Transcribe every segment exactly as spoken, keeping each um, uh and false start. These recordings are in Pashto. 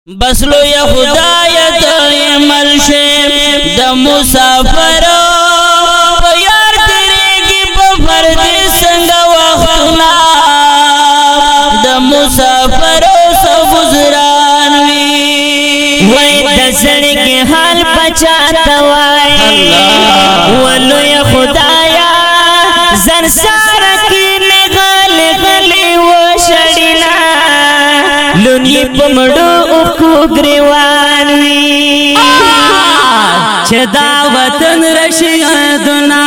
بس لو یا خدای ته ملشه د مسافر په یار تیریږي په فرد څنګه وختونه د مسافر سو گزران وی وای د زړګي حال پچاته وای ولو یا خدایا زر سره کې نغل غلي و شړینا لونی پمړو کو گریوان وی چدا وطن رشیدنا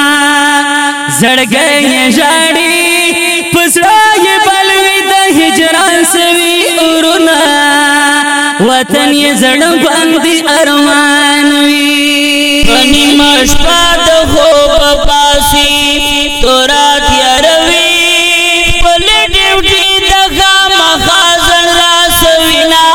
زړګي ژړی پسړای بلوي د هجران سوي اورنا وطن یې زړ باندې ارمان وی پنی مشپا د خوب پاسي تورا تیاروي پل ډیوټي د غم خازن را سوینا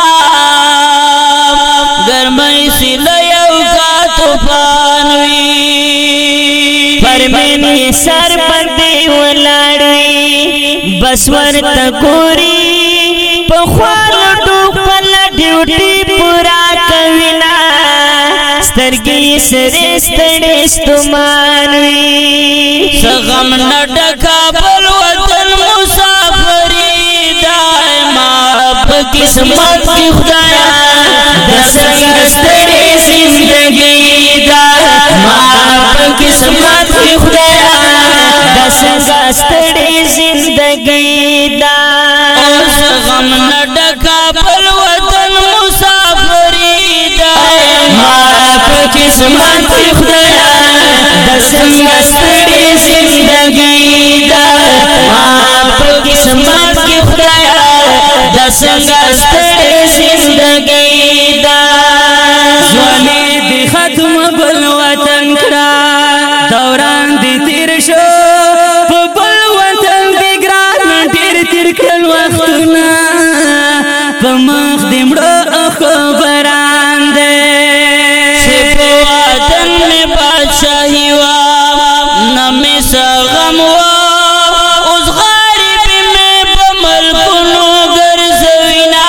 ګرمۍ سیل یو کا طوفان وی پرمن یې سر باندې ولاړوي بس ورته ګوري په خوالو ټوپل ډیوټي پورا کوینا سترګي سره ستړي ستومان وی سغم نډکا بل وطن مسافری دایما په قسمت کې خدایا د څنګه ستړي زندګي دا ما په قسمت کې خدایا د څنګه ستړي زندګي دا سغم نډکا بل وطن مسافری دایما په قسمت کې خدایا د څنګه ستړي زندګي دا ما په قسمت کې خدایا د څنګه ستړي زندګي دا ځواني دی ختم بل وطن کړه دوران دی تیر شو په بل وطن دی ګران تیر تیر کړل وختونه په مخ دې مړه خبران دې چې په وطن مې بادشاهي وا نه مې سغم وا اوس غریب مې په ملکونو ګرځوینا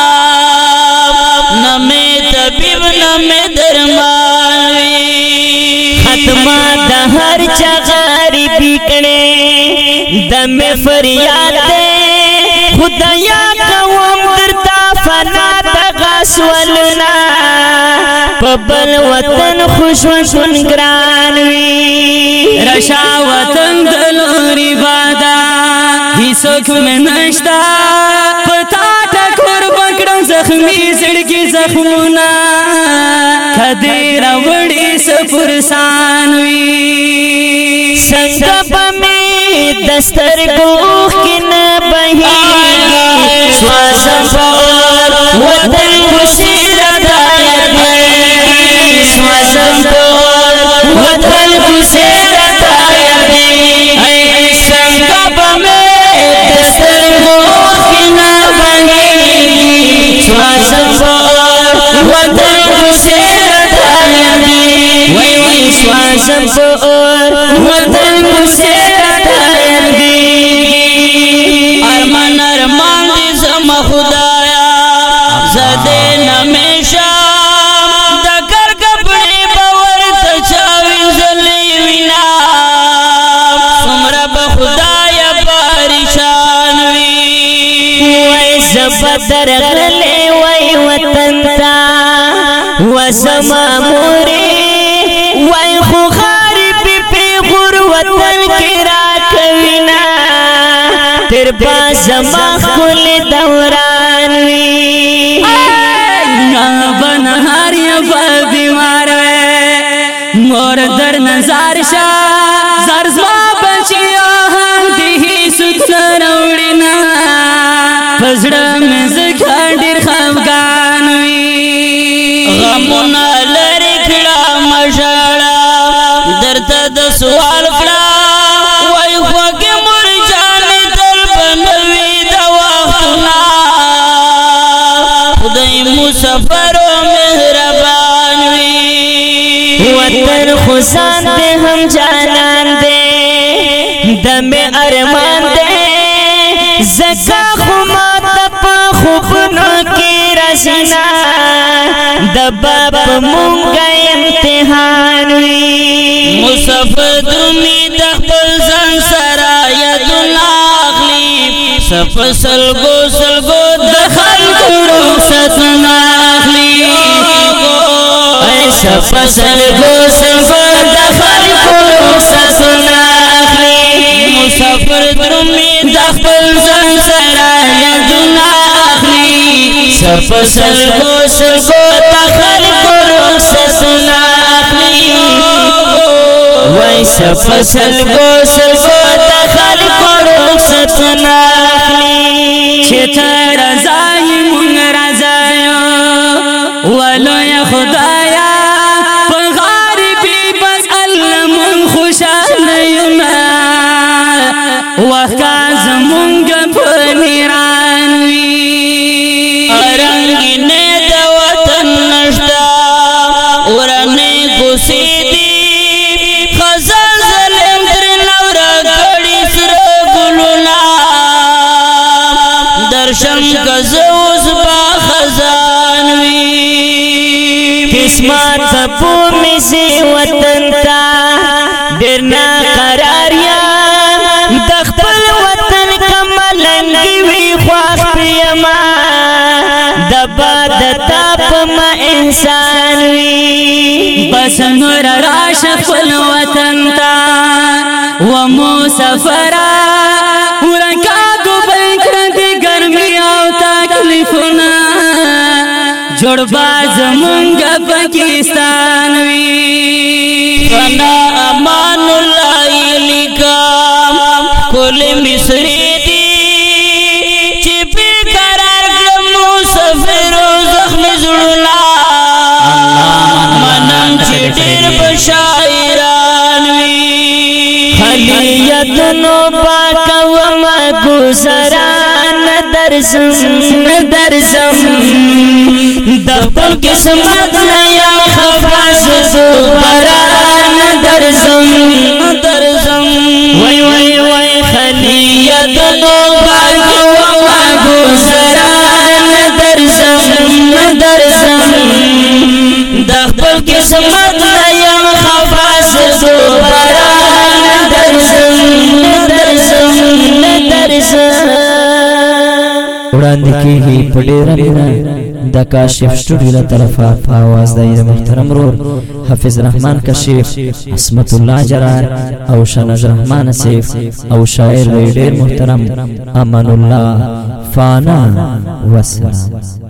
نه مې طبیب نه مې درمان وي ختمه د هر چا غریبي کړي د مې فریاد دې خدایا کوم درتا فنا د غسولنا په بل وطن خوش وشون ګران وی رشا وطن دلوري بادا هیڅوک مې نشتا پتا ټکور وکړم زخمي زړګي زخمونه کدی راوړي سفرسان وی څنګه بمې دسترګو کې نه بهي سواسم په وطن خوشي راځي سواسم په وطن خوشي راځي څنګه بمې دسترګو کې نه بهي سواسم په وطن خوشي راځي وای وای سواسم په وطن خوشي راځي ارمان ارمان دې زما خدایا زده نمیشا د ګر کپړې باور ته چاوي زلې وینا څومره به خدایا پریشان وي وای زبدر غلې وای وطن تا وسما مورې وای خو غریب په غور وطن کې را کوینا تر با زما خپل دوران وی یا بنهار یا بیمار وې مور در نظر شا زر زما بچیا هم دې سوت راوړینا پزړه مې زکه ډېر خفګان وی غمونه لري کړه مژړه درته د سوال کړه وای خوږې مور جانې تل بنوي د وختونه خدای مسافر مهربان وي وطن خوشان دې هم جانان دې دم ارمان دې زکا خو مات په خوبونو کې رسینا دبا په مونږ امتحان وی مسافر درومي د خپل ځان سره یادونه اخلي صف سلګو سلګو د خلکو رخصتونه اخلي صف سلګو سلګو د خلکو رخصتونه اخلي مسافر درومي د خپل ځان سره یادونه اخلي صف سلګو سلګو د خلکو رخصتونه اخلي وای صف سلګو سلګو د خلکو رخصتونه اخلي چې ته رضای مونږ رضایو ولو یا خدایا په غریبي بس الله مونږ خوشاله یو وخا زمونږ په میران وي رنگینه د وطن نشتا ورانه ګوسې دي خزان ظلم تر نورا کړي سره ګلونا درشم غزوز با خزان وی قسمت په مزي وطن تا ډېر نا قرار یا د خپل وطن کملنګي وی خواخ پریما د باد تاپ ما انسان وی بس نور راش خپل وطن تا و مسافرا ورکا دوبل کړه د ګرمي او تکلیفونه جوړ باز مونږ پاکستان وی فنا امان الله لیکام کل مصری دی چې په قرار کړم مسافر زخم زړونا منم چې ډېر بشایران وی خلیتونو پاک و ما گزران درزم درزم د خپل قسمت نه یم خفاس دوباران درزم درزم وای وای وای خلیتونو پاک و ما گزران درزم درزم د خپل قسمت نه یم خفاس دوباران درزم درزم درزم وړاندې کېږي په ډېره مینه د کاشف سټوډیو له طرفه په اواز د محترم رور حافظ رحمان کشیف عصمت الله جرار او شناز رحمان سیف او شاعر ډېر محترم امان الله فانا وسلام.